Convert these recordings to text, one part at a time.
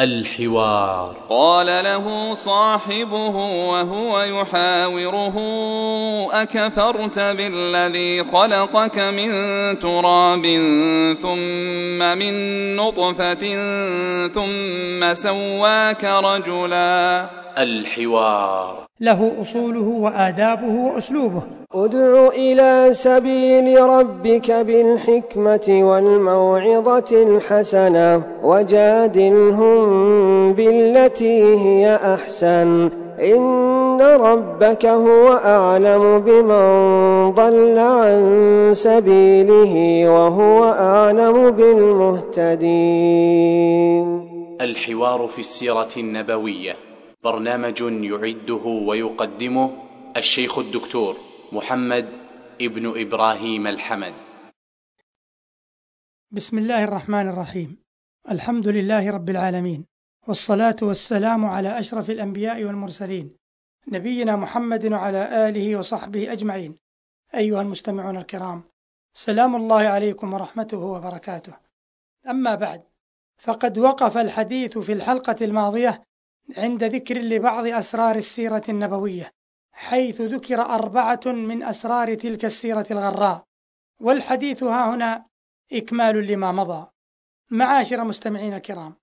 الحوار. قال له صاحبه وهو يحاوره: أكفرت بالذي خلقك من تراب ثم من نطفة ثم سواك رجلا. الحوار. له أصوله وآدابه وأسلوبه. ادع إلى سبيل ربك بالحكمة والموعظة الحسنة وجادلهم بالتي هي أحسن إن ربك هو أعلم بمن ضل عن سبيله وهو أعلم بالمهتدين. الحوار في السيرة النبوية، برنامج يعده ويقدمه الشيخ الدكتور محمد ابن إبراهيم الحمد. بسم الله الرحمن الرحيم. الحمد لله رب العالمين، والصلاة والسلام على أشرف الأنبياء والمرسلين، نبينا محمد وعلى آله وصحبه أجمعين. أيها المستمعون الكرام، سلام الله عليكم ورحمته وبركاته. أما بعد، فقد وقف الحديث في الحلقة الماضية عند ذكر لبعض أسرار السيرة النبوية، حيث ذكر 4 من أسرار تلك السيرة الغراء، والحديث ها هنا إكمال لما مضى. معاشر مستمعين الكرام،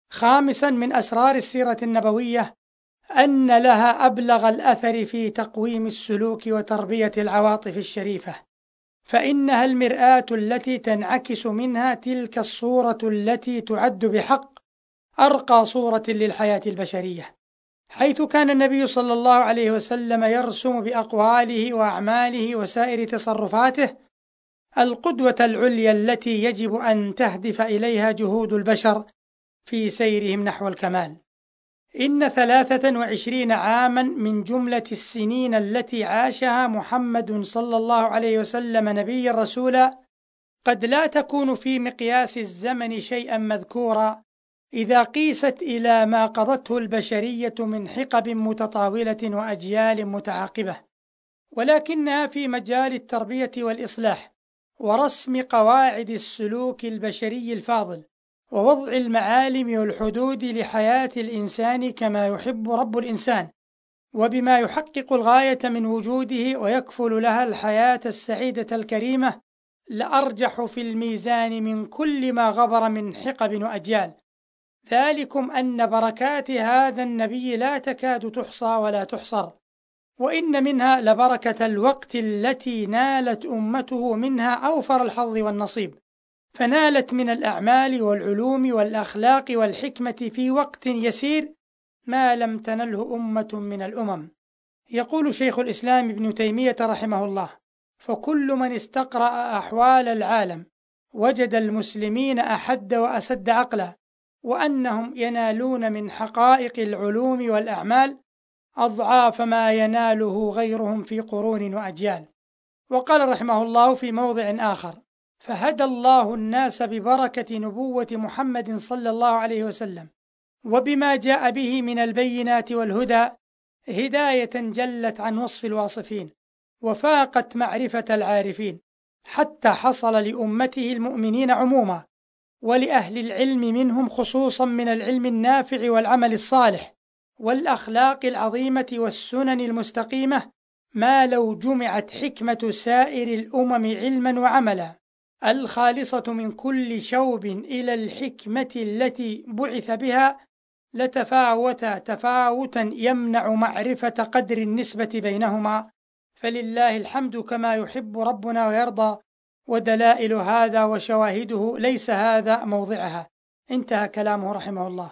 5 من أسرار السيرة النبوية أن لها أبلغ الأثر في تقويم السلوك وتربية العواطف الشريفة، فإنها المرآة التي تنعكس منها تلك الصورة التي تعد بحق أرقى صورة للحياة البشرية، حيث كان النبي صلى الله عليه وسلم يرسم بأقواله وأعماله وسائر تصرفاته القدوة العليا التي يجب أن تهدف إليها جهود البشر في سيرهم نحو الكمال. إن 23 عاما من جملة السنين التي عاشها محمد صلى الله عليه وسلم نبيا رسولا قد لا تكون في مقياس الزمن شيئا مذكورا إذا قيست إلى ما قضته البشرية من حقب متطاولة وأجيال متعاقبة، ولكنها في مجال التربية والإصلاح ورسم قواعد السلوك البشري الفاضل ووضع المعالم والحدود لحياة الإنسان كما يحب رب الإنسان، وبما يحقق الغاية من وجوده ويكفل لها الحياة السعيدة الكريمة، لأرجح في الميزان من كل ما غبر من حقب وأجيال. ذلكم أن بركات هذا النبي لا تكاد تحصى ولا تحصر، وإن منها لبركة الوقت التي نالت أمته منها أوفر الحظ والنصيب، فنالت من الأعمال والعلوم والأخلاق والحكمة في وقت يسير ما لم تنله أمة من الأمم. يقول شيخ الإسلام ابن تيمية رحمه الله: فكل من استقرأ أحوال العالم وجد المسلمين أحد وأسد عقلا، وأنهم ينالون من حقائق العلوم والأعمال أضعاف ما يناله غيرهم في قرون وأجيال. وقال رحمه الله في موضع آخر: فهدى الله الناس ببركة نبوة محمد صلى الله عليه وسلم وبما جاء به من البينات والهدى هداية جلت عن وصف الواصفين وفاقت معرفة العارفين، حتى حصل لأمته المؤمنين عموما ولأهل العلم منهم خصوصا من العلم النافع والعمل الصالح والأخلاق العظيمة والسنن المستقيمة ما لو جمعت حكمة سائر الأمم علما وعملا الخالصة من كل شوب إلى الحكمة التي بعث بها لتفاوتا تفاوتا يمنع معرفة قدر النسبة بينهما، فلله الحمد كما يحب ربنا ويرضى، ودلائل هذا وشواهده ليس هذا موضعها. انتهى كلامه رحمه الله.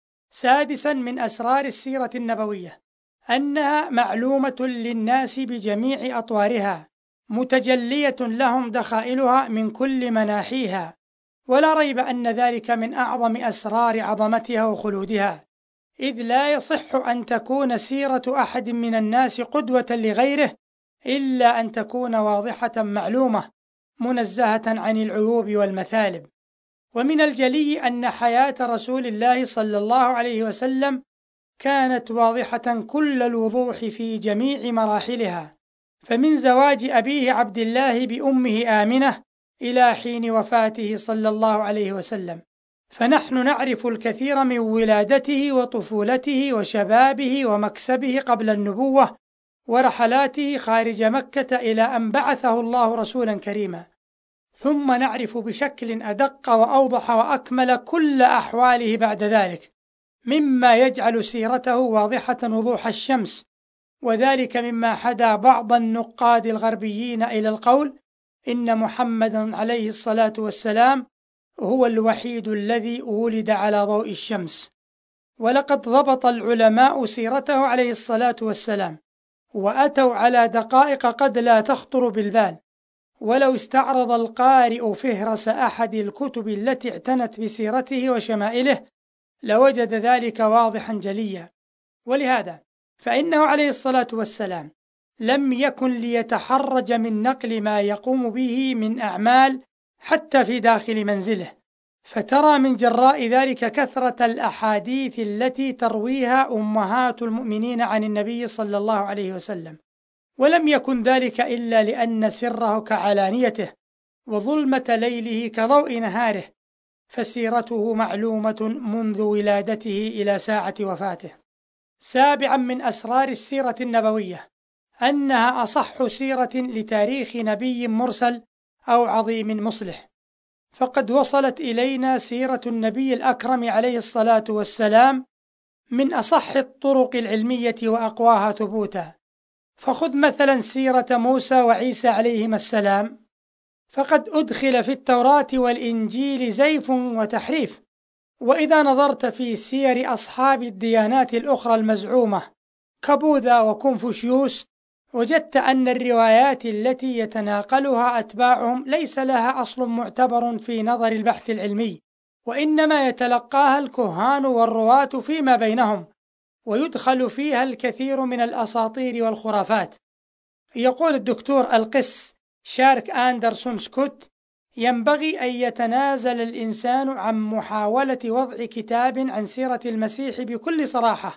6 من أسرار السيرة النبوية أنها معلومة للناس بجميع أطوارها، متجلية لهم دخائلها من كل مناحيها، ولا ريب أن ذلك من أعظم أسرار عظمتها وخلودها، إذ لا يصح أن تكون سيرة أحد من الناس قدوة لغيره إلا أن تكون واضحة معلومة منزهة عن العيوب والمثالب. ومن الجلي أن حياة رسول الله صلى الله عليه وسلم كانت واضحة كل الوضوح في جميع مراحلها، فمن زواج أبيه عبد الله بأمه آمنة إلى حين وفاته صلى الله عليه وسلم، فنحن نعرف الكثير من ولادته وطفولته وشبابه ومكسبه قبل النبوة ورحلاته خارج مكة إلى أن بعثه الله رسولا كريما، ثم نعرف بشكل أدق وأوضح وأكمل كل أحواله بعد ذلك، مما يجعل سيرته واضحة وضوح الشمس، وذلك مما حدا بعض النقاد الغربيين إلى القول إن محمدا عليه الصلاة والسلام هو الوحيد الذي ولد على ضوء الشمس. ولقد ضبط العلماء سيرته عليه الصلاة والسلام، وأتوا على دقائق قد لا تخطر بالبال، ولو استعرض القارئ فهرس أحد الكتب التي اعتنت بسيرته وشمائله لوجد ذلك واضحا جليا. ولهذا فإنه عليه الصلاة والسلام لم يكن ليتحرج من نقل ما يقوم به من أعمال حتى في داخل منزله، فترى من جراء ذلك كثرة الأحاديث التي ترويها أمهات المؤمنين عن النبي صلى الله عليه وسلم، ولم يكن ذلك إلا لأن سره كعلانيته وظلمة ليله كضوء نهاره، فسيرته معلومة منذ ولادته إلى ساعة وفاته. سابعا من أسرار السيرة النبوية أنها أصح سيرة لتاريخ نبي مرسل أو عظيم مصلح، فقد وصلت إلينا سيرة النبي الأكرم عليه الصلاة والسلام من أصح الطرق العلمية وأقواها ثبوتا. فخذ مثلا سيرة موسى وعيسى عليهما السلام، فقد أدخل في التوراة والإنجيل زيف وتحريف. وإذا نظرت في سير أصحاب الديانات الأخرى المزعومة كبوذا وكونفوشيوس وجدت أن الروايات التي يتناقلها أتباعهم ليس لها أصل معتبر في نظر البحث العلمي، وإنما يتلقاها الكهان والرواة فيما بينهم، ويدخل فيها الكثير من الأساطير والخرافات. يقول الدكتور القس شارك أندرسون سكوت: ينبغي أن يتنازل الإنسان عن محاولة وضع كتاب عن سيرة المسيح بكل صراحة،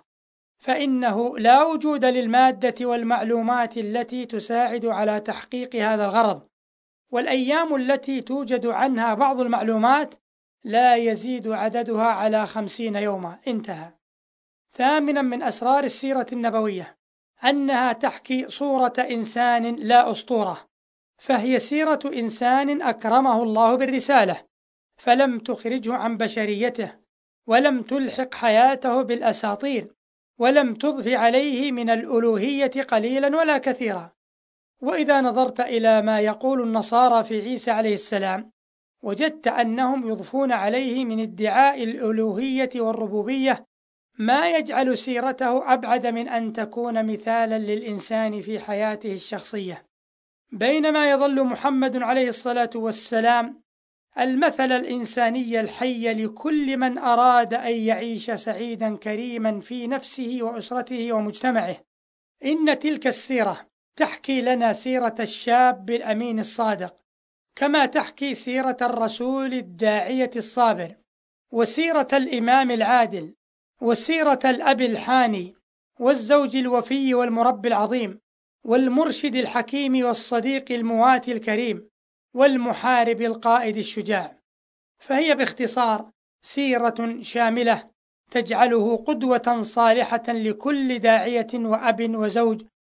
فإنه لا وجود للمادة والمعلومات التي تساعد على تحقيق هذا الغرض، والأيام التي توجد عنها بعض المعلومات لا يزيد عددها على 50 يوما. انتهى. ثامنا من أسرار السيرة النبوية أنها تحكي صورة إنسان لا أسطورة، فهي سيرة إنسان أكرمه الله بالرسالة فلم تخرجه عن بشريته، ولم تلحق حياته بالأساطير، ولم تضف عليه من الألوهية قليلا ولا كثيرا. وإذا نظرت إلى ما يقول النصارى في عيسى عليه السلام وجدت أنهم يضفون عليه من ادعاء الألوهية والربوبية ما يجعل سيرته أبعد من أن تكون مثالا للإنسان في حياته الشخصية، بينما يظل محمد عليه الصلاة والسلام المثل الإنساني الحي لكل من أراد أن يعيش سعيدا كريما في نفسه وأسرته ومجتمعه. إن تلك السيرة تحكي لنا سيرة الشاب الأمين الصادق، كما تحكي سيرة الرسول الداعية الصابر، وسيرة الإمام العادل، وسيرة الأب الحاني، والزوج الوفي والمربي العظيم، والمرشد الحكيم، والصديق المواتي الكريم، والمحارب القائد الشجاع. فهي باختصار سيرة شاملة تجعله قدوة صالحة لكل داعية وأب وزوج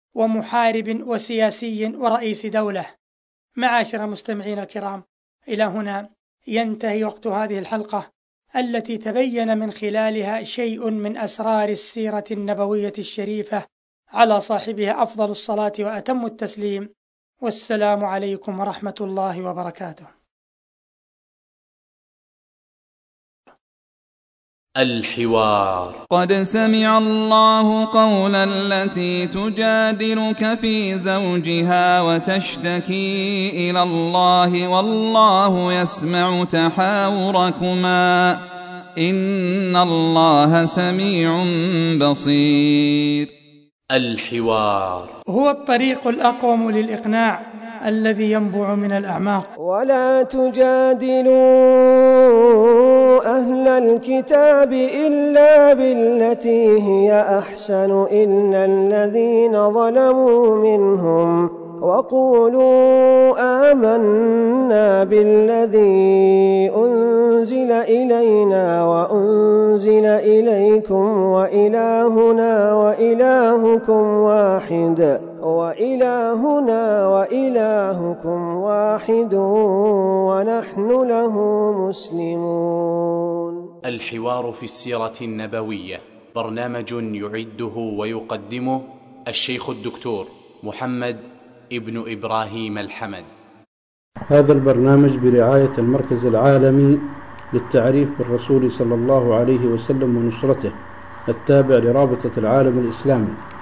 ومحارب وسياسي ورئيس دولة. معاشر المستمعين الكرام، إلى هنا ينتهي وقت هذه الحلقة التي تبين من خلالها شيء من أسرار السيرة النبوية الشريفة، على صاحبها أفضل الصلاة وأتم التسليم، والسلام عليكم ورحمة الله وبركاته. الحوار. قد سمع الله قول التي تجادلك في زوجها وتشتكي إلى الله والله يسمع تحاوركما إن الله سميع بصير. الحوار هو الطريق الأقوم للإقناع الذي ينبع من الأعماق. ولا تجادلوا أهل الكتاب إلا بالتي هي أحسن إلا الذين ظلموا منهم وقولوا آمنا بالذي أنزل إلينا وأنزل إليكم وإلهنا وإلهكم واحد ونحن له مسلمون. الحوار في السيرة النبوية، برنامج يعده ويقدمه الشيخ الدكتور محمد ابن إبراهيم الحمد. هذا البرنامج برعاية المركز العالمي للتعريف بالرسول صلى الله عليه وسلم ونصرته، التابع لرابطة العالم الإسلامي.